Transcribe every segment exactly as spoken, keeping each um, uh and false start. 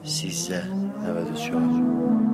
سیزده نود و چهار.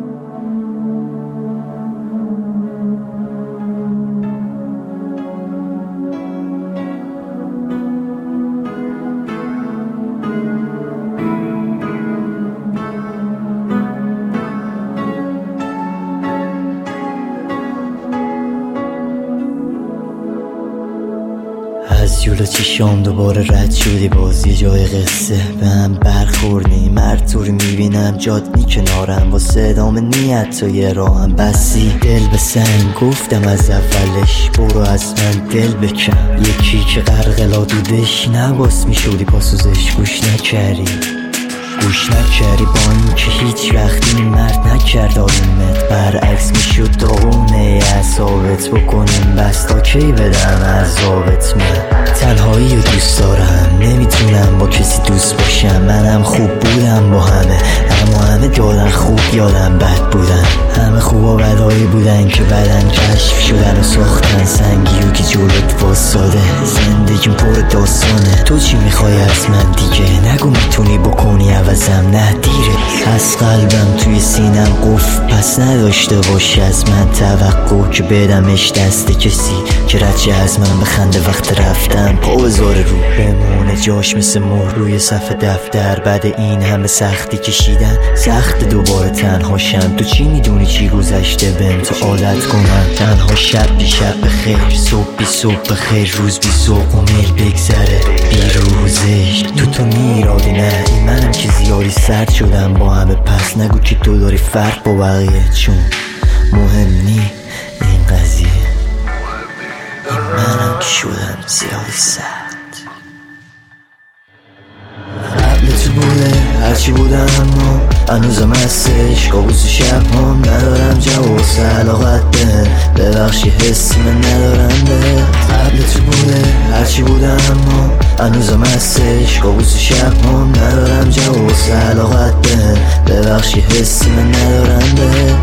از جلو چشام دوباره رد شدی، باز یه جای قصه به هم برخوردی. مرطوری میبینم جادنی کنارم، واسه ادامه نیت تا یه راهم بسی. دل به سنگ گفتم از اولش برو از من دل بکن، یکی که غرق دودش نباس میشودی پاسوزش گوش نکردی گوش نکردی با این که هیچ وقتی این مرد نکرد آرومت، برعکس میشد داغونه اعصابت بکنیم بس تا کی بدم عذابت. من تنهایی رو دوست دارم، نمیتونم با کسی دوست باشم. منم خوب بودم با همه، اما همه دادن خوب یادم بد بودن. همه خوب و بدایی بودن که بدن کشف شدن و ساختن سنگی و که جلوت واساده. زندگیم پر داستانه، تو چی میخوای از من دیگه؟ نگو میتونی بکنی عوضم، نه دیره. از قلبم توی سینم قفل پس نداشته باش از من توقع که بدمش دست کسی که رچه از من بخنده وقت رفتم. پا بذاره رو بمونه جاش مثل مهر روی صفحه دفتر. بعد این همه سختی کشیدن سخت دوباره تنها شم. تو چی میدونی چی گذشته بهم تو عادت کنم تنها شب بی شب بخیر، صبح بی صبح بخیر، روز بی صبح و میل بگذره بی روزش. تو تو میرادی نه این منم که زیادی سرد شدم با همه، پس نگو که تو داری فرق با بقیه چون مهم نی این قضیه. این منم که شدم زیادی سرد. قبل تو بوده هرچی بودم اما هنوزم هستش کابوس شب هم ندارم جواب علاقت به ببخشی حسی من ندارم به. قبل تو بوده هرچی بودم اما هنوزم هستش کابوس شب هم ندارم جواب علاقت به ببخشی حسی من ندارم به.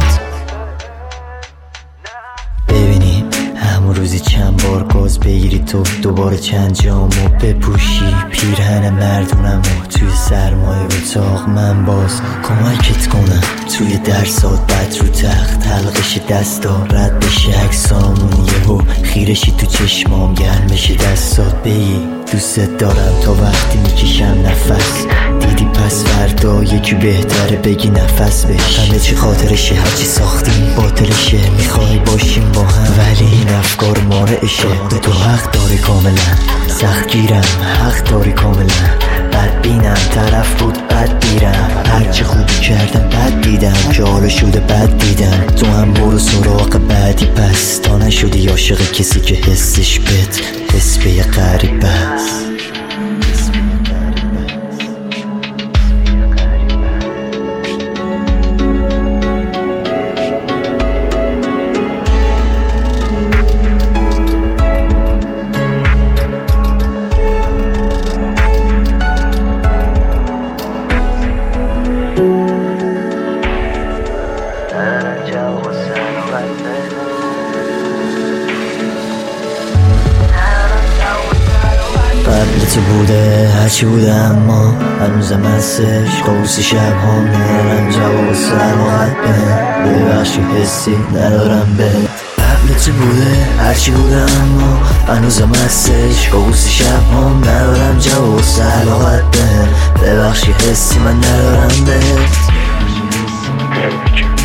ببینیم همون روزی چند بار گاز بگیری تو دوباره چند جامو بپوشی پیرهن مردونم و توی سرمایه اتاق من باز کمکت کنم توی درسات بد رو تخت حلقش دستا رد بشه عکسامون یهو خیرشی تو چشمام گرم بشه دستات بگی دوست دارم تا وقتی میکشم نفس دیدی پس فردا یکی بهتره بگی نفس بش. همه چی خاطرشه هرچی ساختیم باطلشه میخوای باشیم با هم ولی این افکار مارعشه. به تو حق داری کاملا سخت گیرم حق داری کاملا بد بینم طرف بود بد بیرم هرچی خوبی کردم بد دیدم که حالا شده بد دیدم. تو هم برو سراغ بعدی پس تا نشدی عاشق کسی که حسش بد حس به یه غریب است. قبل تو بوده هرچی بوده اما هنوزم هستش کابوس شب هم ندارم جواب سلامت به ببخشی حسی ندارم به. قبل تو بوده هرچی بوده اما هنوزم هستش کابوس شب هم ندارم جواب سلامت به ببخشی حسی من ندارم به.